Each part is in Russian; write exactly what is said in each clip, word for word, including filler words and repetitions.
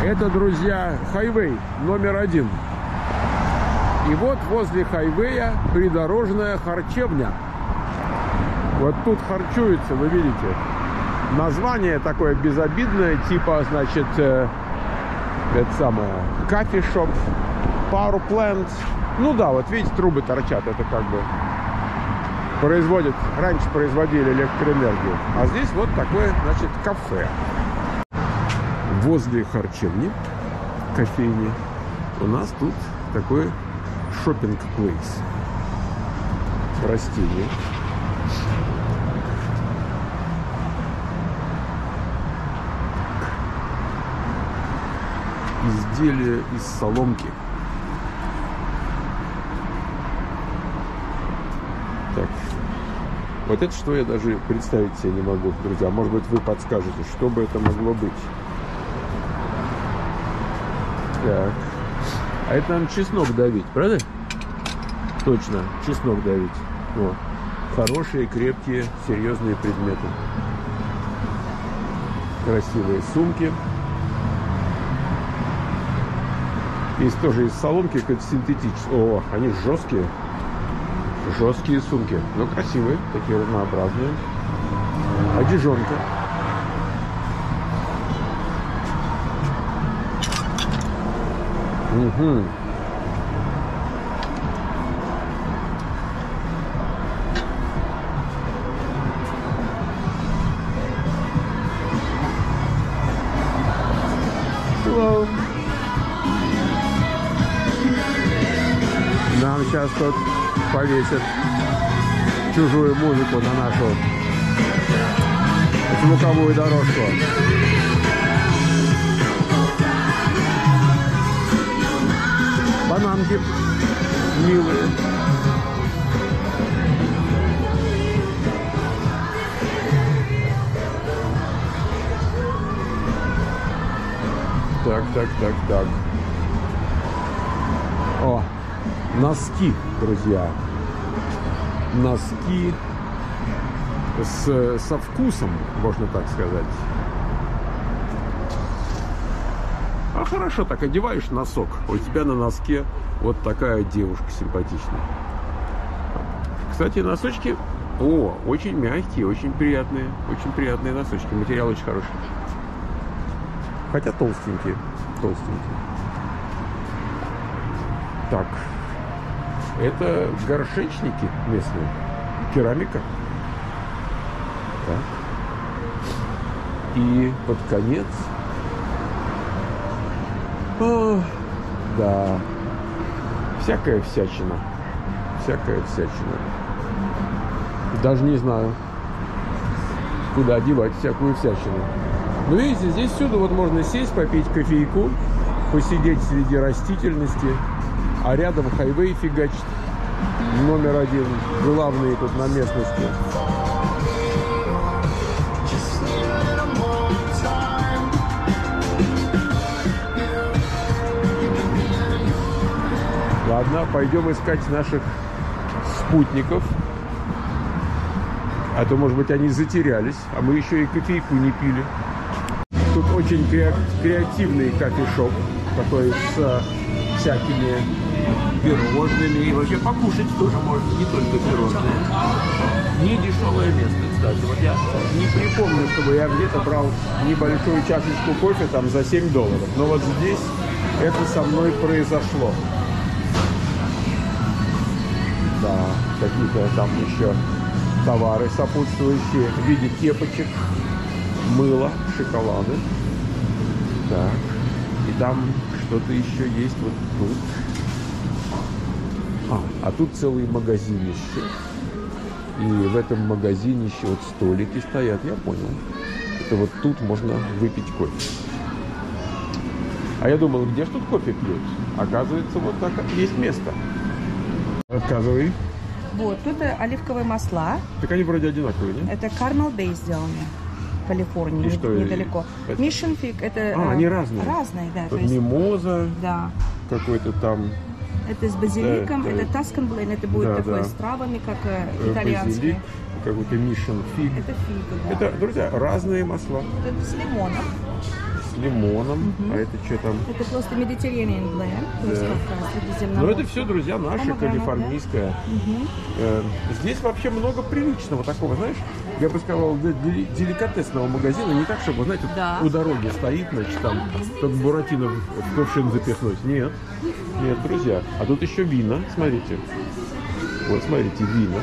Это, друзья, хайвей номер один. И вот возле хайвея придорожная харчевня. Вот тут харчуется, вы видите. Название такое безобидное, типа, значит, э, это самое, кофе-шоп, power plant. Ну да, вот видите, трубы торчат, это как бы производят, раньше производили электроэнергию. А здесь вот такое, значит, кафе. Возле харчевни, кофейни, у нас тут такой шоппинг-плейс. Растения. Изделия из соломки. Так. Вот это что я даже представить себе не могу, друзья. Может быть, вы подскажете, что бы это могло быть. Так. А это, наверное, чеснок давить, правда? Точно, чеснок давить. Вот. Хорошие, крепкие, серьезные предметы. Красивые сумки. Есть тоже из соломки, как синтетические. О, они жесткие. Жесткие сумки. Но красивые, такие разнообразные. Одежонка. Угу. Hello. Нам сейчас тут повесят чужую музыку на нашу звуковую дорожку. Бананки милые. Так, так, так, так. О, носки, друзья. Носки с, со вкусом, можно так сказать. А хорошо, так одеваешь носок, у тебя на носке вот такая девушка симпатичная. Кстати, носочки, о, очень мягкие, очень приятные, очень приятные носочки, материал очень хороший. Хотя толстенькие, толстенькие. Так, это горшечники местные, керамика. Так. И под конец... О, да, всякая всячина, всякая всячина. Даже не знаю, куда девать всякую всячину. Но видите, здесь всюду вот можно сесть, попить кофейку, посидеть среди растительности, а рядом хайвей фигачит номер один, главный тут на местности. Ладно, пойдем искать наших спутников. А то, может быть, они затерялись, а мы еще и кофейку не пили. Тут очень креативный кофешоп, такой с а, всякими пирожными. И вообще покушать тоже можно, не только пирожные. Не дешевое место, кстати. Вот я не припомню, чтобы я где-то брал небольшую чашечку кофе там за семь долларов. Но вот здесь это со мной произошло. Да, какие-то там еще товары сопутствующие в виде кепочек, мыла, шоколады. Так, и там что-то еще есть вот тут. А, а тут целый магазинище. И в этом магазинище вот столики стоят, я понял. Это вот тут можно выпить кофе. А я думал, где ж тут кофе пьют? Оказывается, вот так есть место. Рассказывай. Вот, тут оливковые масла. Так они вроде одинаковые, не? Это Carmel Bay сделаны в Калифорнии, что, недалеко. это... Mission Fig, это... А, они разные? Разные, да. Вот мимоза, да. какой-то там... Это с базиликом, да, это да. Tuscan Blend, это будет да, такое да. с травами, как итальянские. Базилик, какой-то Mission Fig. Это фига, да. Это, друзья, разные масла. Это с лимоном. С с лимоном. Мгм. А это что там? Это просто Mediterranean blend, то есть Да. как раз Ну, средиземноморское. это все, друзья, наше, Помогранат, калифорнийское. да. Мгм. Э, Здесь вообще много приличного такого, знаешь, я бы сказал, де- де- деликатесного магазина, не так, чтобы, знаете, Да. у дороги стоит, значит, там, как Буратино в в кувшин запихнуть. Нет, нет, друзья. А тут еще вина, смотрите. Вот, смотрите, вина.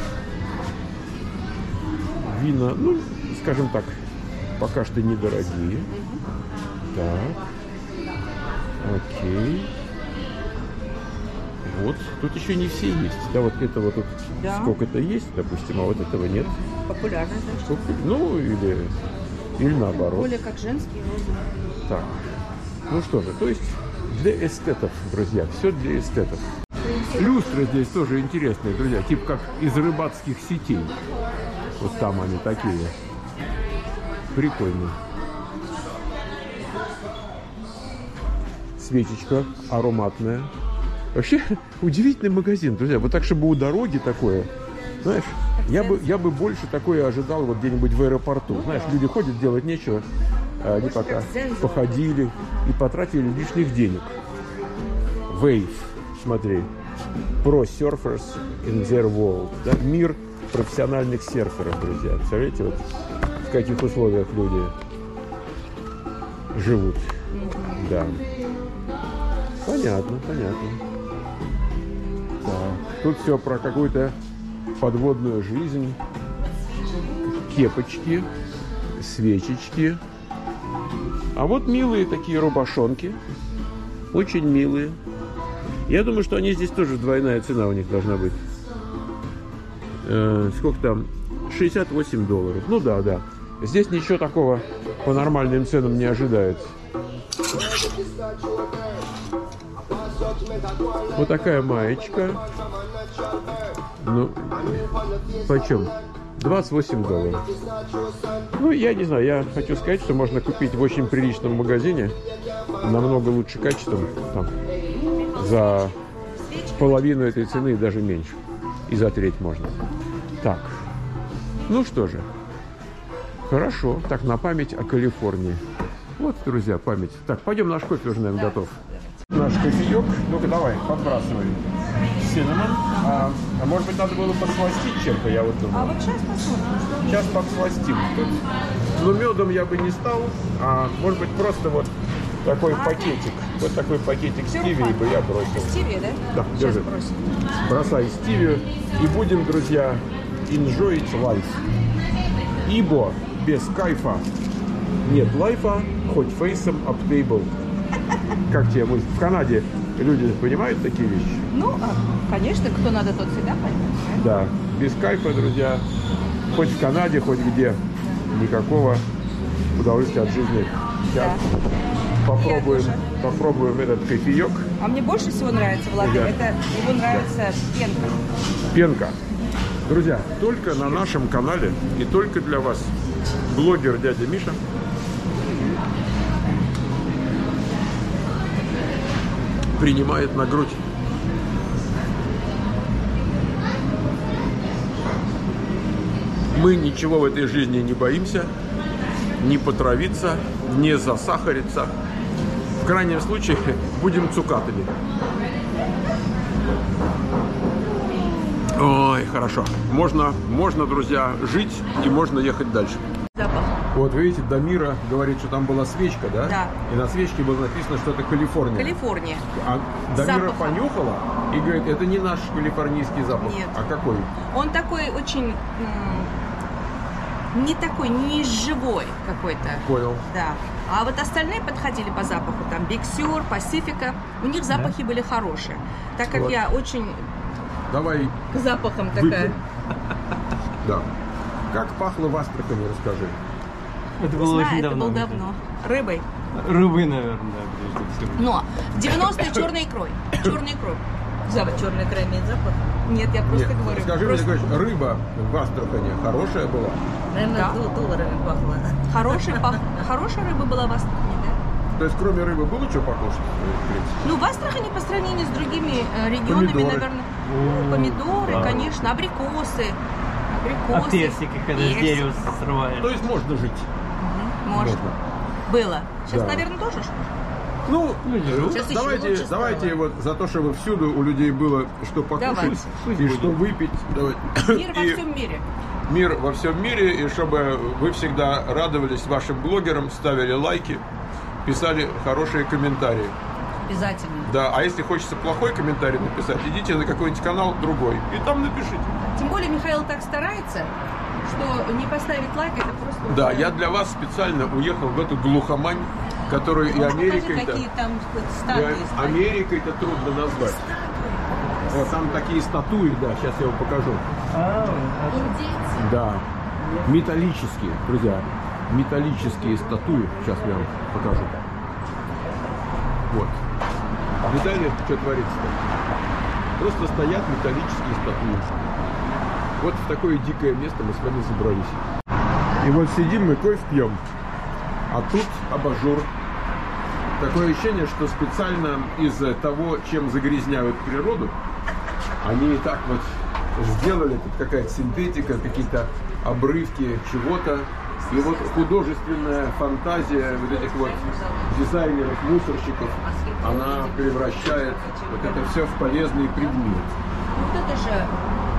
Вина, ну, скажем так, пока что недорогие. Так. Окей. Вот, тут еще не все есть. Да, вот этого тут Да. сколько-то есть, допустим, а вот этого нет. Популярно, да. Сколько? Ну, или, или наоборот. Более как женские розы. Так. Ну что же, то есть для эстетов, друзья, все для эстетов. Люстры здесь тоже интересные, друзья, типа как из рыбацких сетей. Вот там они такие. Прикольно. Свечечка ароматная. Вообще удивительный магазин, друзья. Вот так, чтобы у дороги такое, знаешь, я бы, я бы больше такое ожидал вот где-нибудь в аэропорту. Знаешь, люди ходят, делать нечего. а Они пока походили и потратили лишних денег. Wave, смотри. Pro surfers in their world. Да? Мир профессиональных серферов, друзья. Представляете, вот в каких условиях люди живут. Да. Понятно, понятно. Так. Тут все про какую-то подводную жизнь. Кепочки, свечечки. А вот милые такие рубашонки. Очень милые. Я думаю, что они здесь тоже двойная цена у них должна быть. Э, сколько там? шестьдесят восемь долларов. Ну да, да. Здесь ничего такого по нормальным ценам не ожидается. Вот такая маечка. Ну, почем? двадцать восемь долларов. Ну, я не знаю, я хочу сказать, что можно купить в очень приличном магазине, намного лучше качеством, там, за половину этой цены и даже меньше. И за треть можно. Так, ну что же. Хорошо, так, на память о Калифорнии. Вот, друзья, память. Так, пойдем, наш кофе уже, наверное, готов. Наш кофеек. Ну-ка, давай, подбрасывай. Синнамон. А, а может быть, надо было подсластить чем-то, я вот думаю. А вот сейчас посмотрим, что у них. Сейчас подсластим. Тут, ну, медом я бы не стал, а может быть, просто вот такой А, пакетик. Вот такой пакетик Сироп стиви бы я бросил. Стиви, да? Да, Сейчас держи. бросим. Бросай стивию. И будем, друзья, enjoy life. Ибо без кайфа нет лайфа, хоть фейсом об тейбл. Как тебе мысль? В Канаде люди понимают такие вещи? Ну, а, конечно, кто надо, тот всегда поймет. Да. Без кайфа, друзья, хоть в Канаде, хоть где, никакого удовольствия от жизни. Сейчас попробуем, тоже. попробуем этот кофеек. А мне больше всего нравится, Влад, Да. это его нравится пенка. Пенка. Друзья, только на нашем канале и только для вас блогер дядя Миша принимает на грудь. Мы ничего в этой жизни не боимся, не потравиться, не засахариться. В крайнем случае будем цукатами. Ой, хорошо. Можно, можно, друзья, жить и можно ехать дальше. Запах. Вот, видите, Дамира говорит, что там была свечка, да? Да. И на свечке было написано, что это Калифорния. Калифорния. А Дамира Запахом. понюхала и говорит, это не наш калифорнийский запах. Нет. А какой? Он такой очень... м, не такой, не живой какой-то. Понял. Да. А вот остальные подходили по запаху. Там Big Sur, Pacifica. У них запахи были хорошие. Так как Вот. я очень Давай к запахам такая... выпьем. Да. Как пахло в Астрахани, расскажи. Это было Знаю, очень это давно. было давно. Рыбой. Рыбы, наверное, да, прежде всего. Но в девяностые черной икрой. Черной икрой. Запах. Черная икра имеет запах? Нет, я просто Нет, говорю. скажи просто... мне, говоришь, рыба в Астрахани хорошая была? Наверное, Да. дол- долларами пахло. Хорошая, пах... Хорошая рыба была в Астрахани, да? То есть, кроме рыбы, было что покушать? в принципе? Ну, в Астрахани по сравнению с другими э, регионами, Помидоры. наверное, О, помидоры, да. конечно, абрикосы. А Абрикосы. персики, когда с персик. дерева срываешь. То есть можно жить. Мгм, можно. Было. Сейчас, Да. наверное, тоже что ли? Ну, Сейчас еще давайте, лучше давайте стало. вот за то, чтобы всюду у людей было что покушать Давайте. и что выпить. Давайте. Мир во И всем мире. мир во всем мире, и чтобы вы всегда радовались вашим блогерам, ставили лайки, писали хорошие комментарии. Обязательно. Да, а если хочется плохой комментарий написать, идите на какой-нибудь канал другой и там напишите. Тем более Михаил так старается, что не поставить лайк, это просто... Да, уже- я для вас специально уехал в эту глухомань, которую и Ну, покажи, Америкой-то... какие там хоть и статуи стоят. Америкой-то трудно назвать. Вот там такие статуи, да, сейчас я вам покажу. А, Индейцы. Да, металлические, друзья, металлические статуи. Сейчас я вам покажу. Вот. Видали, что творится-то? Просто стоят металлические статуи. Вот в такое дикое место мы с вами забрались. И вот сидим мы, кофе пьем. А тут абажур. Такое ощущение, что специально из того, чем загрязняют природу, они и так вот сделали, тут какая-то синтетика, какие-то обрывки чего-то. И вот художественная фантазия вот этих вот дизайнеров, мусорщиков, она превращает вот это все в полезный предмет. Вот это же